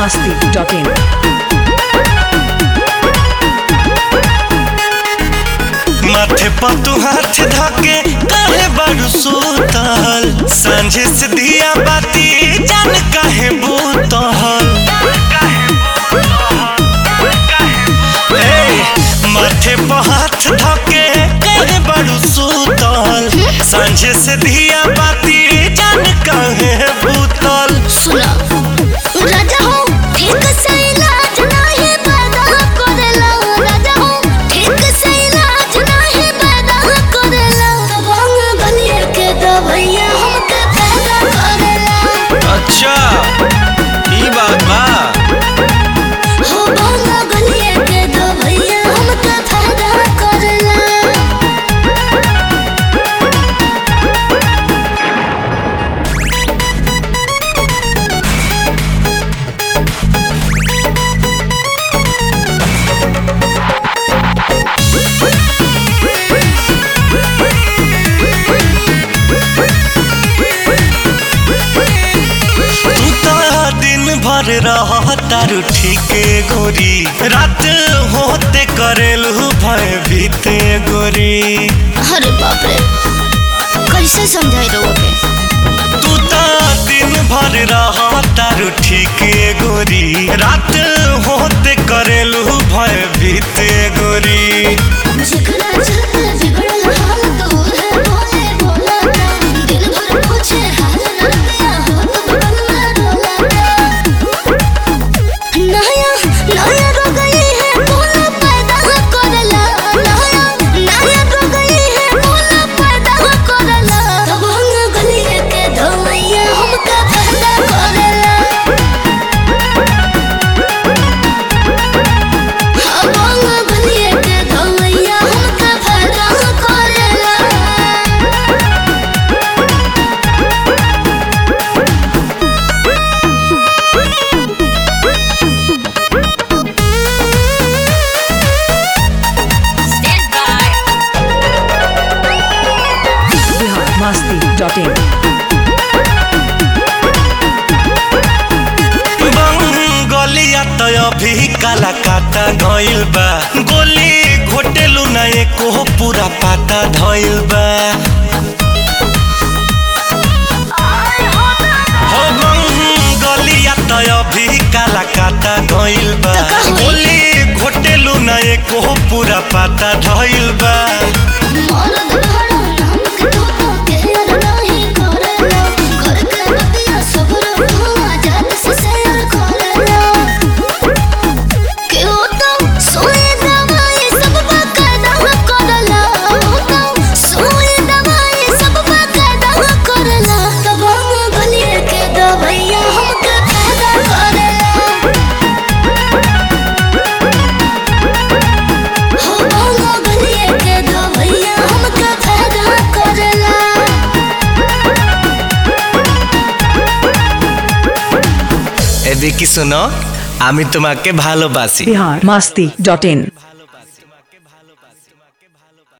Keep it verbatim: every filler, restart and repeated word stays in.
masti dot in. माथे पर तू हाथ धके काहे बारू सुतल सांझे से दिया बाती जान काहे बूतल माथे पर हाथ धके काहे बारू सुतल सांझे से दिया बाती जान काहे बूतल सुना राजा हो ठीक से इलाज नहीं पैदा करेला राजा हो ठीक से इलाज नहीं पैदा करेला तबंग गलिए के दवैया हमके पैदा करेला। अच्छा ई बात बा हो बंग गलिए के दवैया हमके पैदा करेला। भर रहा तारू ठीके गोरी रात होते करेलू भय भीते गोरी। अरे बाप रे कैसे समझाई रहो के तू ता दिन भर रहा तारू ठीके गोरी रात होते करेलू भय भीते गोरी। जिगरा चलते बिगड़ल हाल तो है बोले बोला दिल भर पूछे हाल ना दिया हो तो बगल में डोला नया नया रो गई है बोला पैदा करला नया नया रो गई है बोला पैदा करला तब हम गलिए के धमैया हमका पैदा करला हम गलिए के धमैया हमका पैदा करला। Bihar masti dot in. गलिया तो अभी काला काटा गइल बा गोली घोटेलू ना एको पूरा पाता धइल बा। हो गलिया तो अभी काला काटा गइल बा गोली घोटेलू ना एको पूरा पाता धइल बा। मरद भरो नाम के तो केयर नहीं करेला घर के बतिया सब रहुआ जात से शेयर करेला के हो तो सोए दवाई सब बकायदा करला हो तो सोए दवाई सब बकायदा करला तब हम गलिए के दवैया हमके पैदा करेला। हो बंग गलिए के दवैया हमके पैदा करेला। এদিকে শোনো আমি তোমাকে ভালোবাসি। Bihar masti dot in.